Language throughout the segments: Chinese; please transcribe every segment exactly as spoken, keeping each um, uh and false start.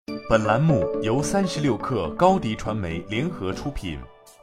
本栏目由三十六氪高低传媒联合出品。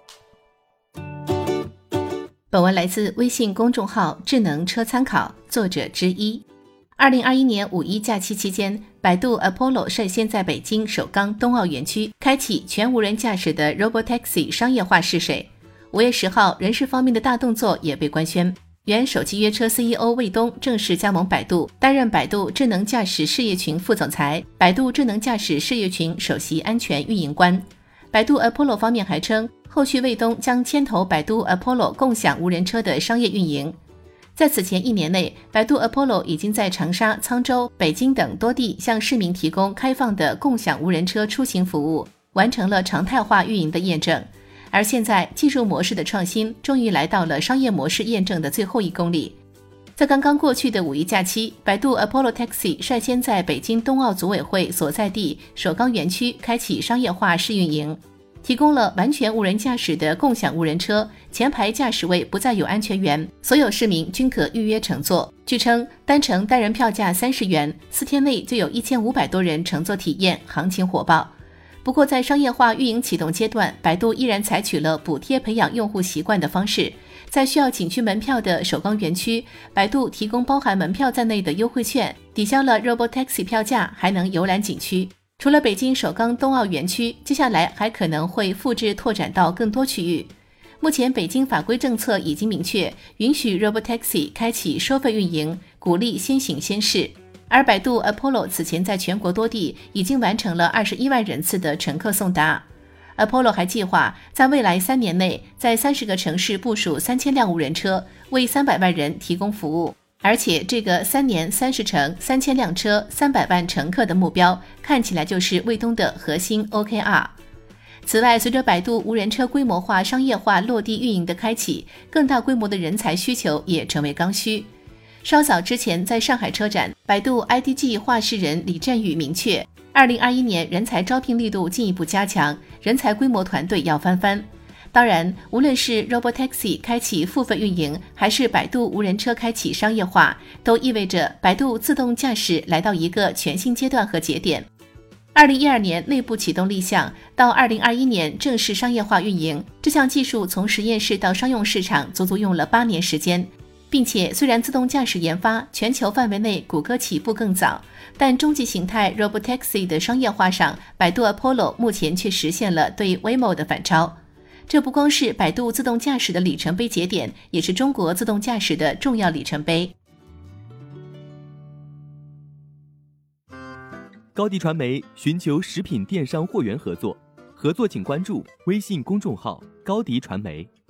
本文来自微信公众号智能车参考，作者之一。二零二一年五一假期期间，百度 Apollo 率先在北京首钢冬奥园区开启全无人驾驶的 Robotaxi 商业化试水。五月十号，人事方面的大动作也被官宣，原手机约车 C E O 魏东正式加盟百度，担任百度智能驾驶事业群副总裁，百度智能驾驶事业群首席安全运营官。百度 Apollo 方面还称，后续魏东将牵头百度 Apollo 共享无人车的商业运营。在此前一年内，百度 Apollo 已经在长沙、沧州、北京等多地向市民提供开放的共享无人车出行服务，完成了常态化运营的验证。而现在，技术模式的创新终于来到了商业模式验证的最后一公里。在刚刚过去的五一假期，百度 Apollo Taxi 率先在北京冬奥组委会所在地首钢园区开启商业化试运营，提供了完全无人驾驶的共享无人车，前排驾驶位不再有安全员，所有市民均可预约乘坐。据称，单程单人票价三十元，四天内就有一千五百多人乘坐体验，行情火爆。不过在商业化运营启动阶段，百度依然采取了补贴培养用户习惯的方式，在需要景区门票的首钢园区，百度提供包含门票在内的优惠券，抵消了 Robotaxi 票价，还能游览景区。除了北京首钢冬奥园区，接下来还可能会复制拓展到更多区域。目前北京法规政策已经明确，允许 Robotaxi 开启收费运营，鼓励先行先试。而百度 Apollo 此前在全国多地已经完成了二十一万人次的乘客送达。Apollo 还计划在未来三年内，在三十个城市部署三千辆无人车，为三百万人提供服务。而且这个三年三十城、三千辆车、三百万乘客的目标，看起来就是魏东的核心 O K R。此外，随着百度无人车规模化、商业化落地运营的开启，更大规模的人才需求也成为刚需。稍早之前，在上海车展，百度 I D G 话事人李振宇明确，二零二一年人才招聘力度进一步加强，人才规模团队要翻番。当然，无论是 Robotaxi 开启付费运营，还是百度无人车开启商业化，都意味着百度自动驾驶来到一个全新阶段和节点。二零一二年内部启动立项，到二零二一年正式商业化运营，这项技术从实验室到商用市场足足用了八年时间。并且虽然自动驾驶研发全球范围内谷歌起步更早，但终极形态 Robotaxi 的商业化上，百度 Apollo 目前却实现了对 Waymo 的反超。这不光是百度自动驾驶的里程碑节点，也是中国自动驾驶的重要里程碑。 高迪传媒寻求食品电商货源合作，合作请关注微信公众号高迪传媒。